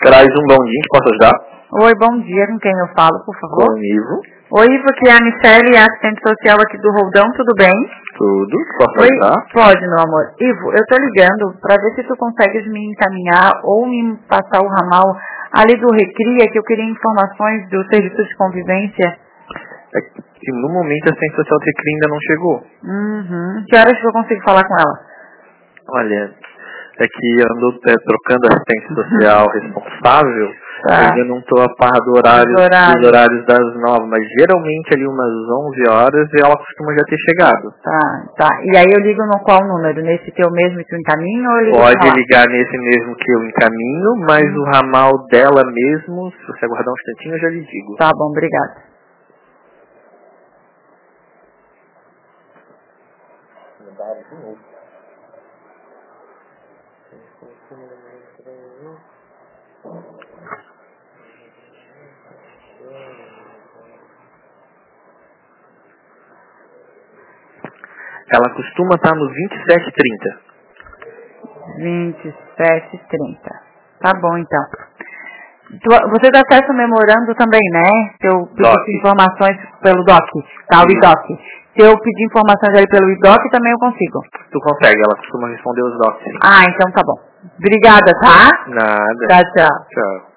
Traz um bom dia, posso ajudar? Oi, bom dia, com quem eu falo, por favor? Com o Ivo. Oi, Ivo, aqui é a Michele, assistente social aqui do Roldão, tudo bem? Tudo, posso Oi, ajudar? pode, meu amor. Ivo, eu tô ligando pra ver se tu consegues me encaminhar ou me passar o ramal ali do Recria, que eu queria informações do serviço de convivência. É que no momento a assistente social do Recria ainda não chegou. Que horas que eu consigo falar com ela? Olha, é que eu ando trocando assistente social responsável, Tá. eu ainda não estou a par dos horários das 9, mas geralmente ali umas 11 horas ela costuma já ter chegado. Tá. E aí eu ligo no qual número? Nesse teu mesmo que eu encaminho ou eu ligo Pode pra lá? ligar nesse mesmo que eu encaminho, mas o ramal dela mesmo, se você aguardar um instantinho, eu já lhe digo. Tá bom, obrigada. Ela costuma estar no 2730. 27h30. Tá bom, então. Você dá acesso ao memorando também, né? Se eu pedir informações pelo DOC, tá? O IDOC. Se eu pedir informações ali pelo IDOC, também eu consigo. Tu consegue, ela costuma responder os docs. Ah, então tá bom. Obrigada, tá? Nada. Tchau. Tchau.